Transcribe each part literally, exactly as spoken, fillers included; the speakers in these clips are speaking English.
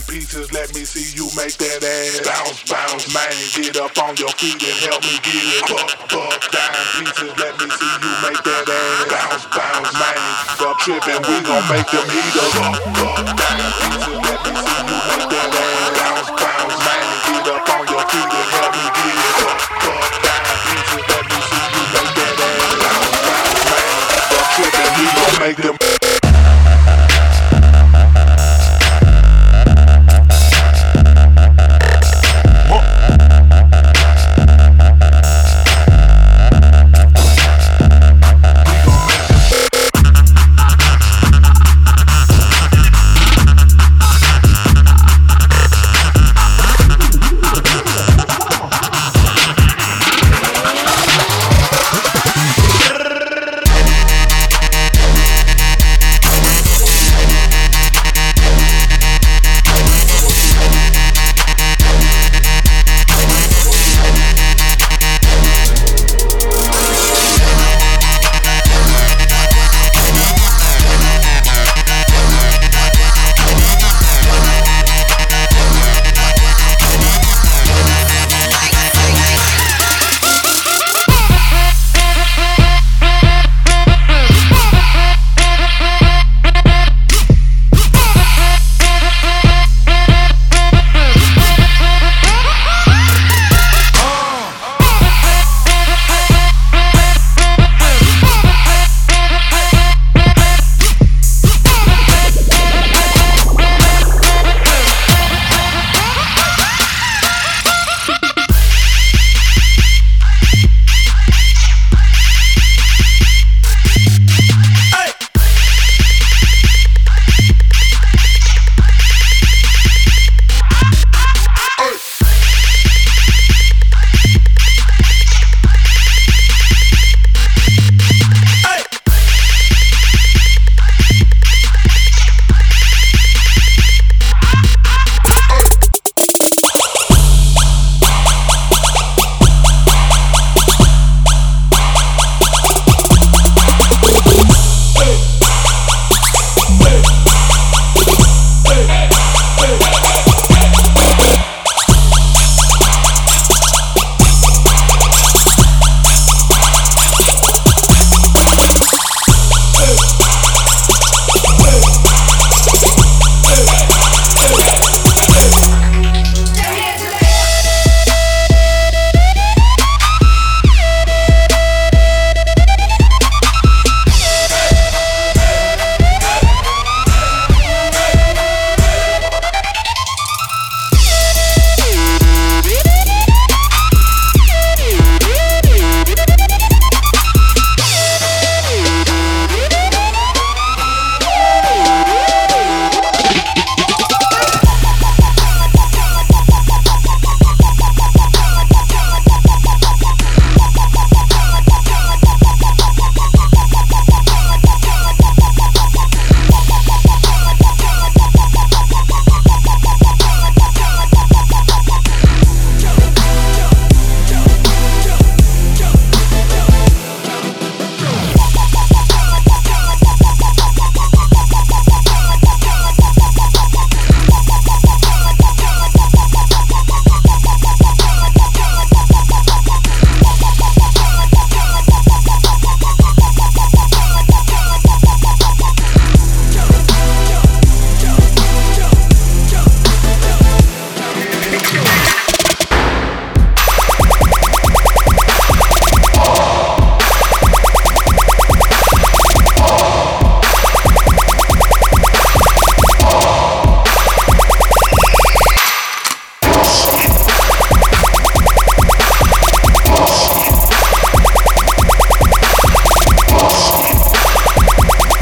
pieces, let me see you make that ass bounce, bounce, man. Get up on your feet and help me get it buck, buck. Dime pieces, let me see you make that ass bounce, bounce, man. Stop tripping, we gon' make them heaters buck, buck. Dime pieces, let me see you make that ass bounce, bounce, man. Get up on your feet and help me get it buck, buck. Dime pieces, let me see you make that ass bounce, bounce, man. Stop tripping, we gon' make them.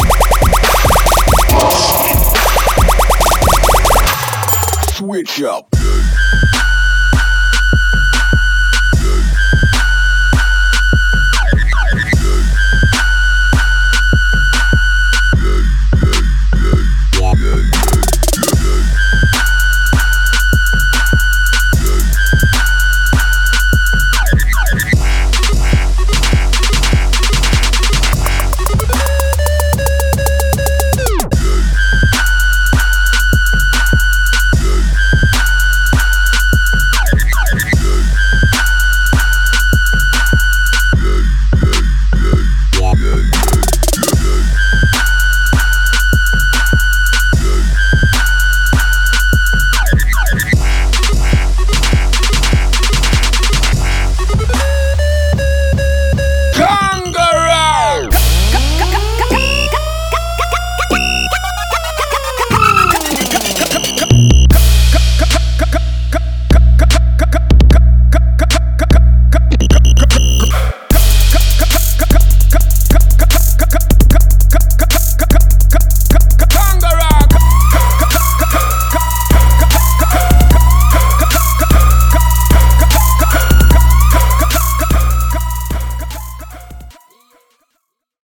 Switch up.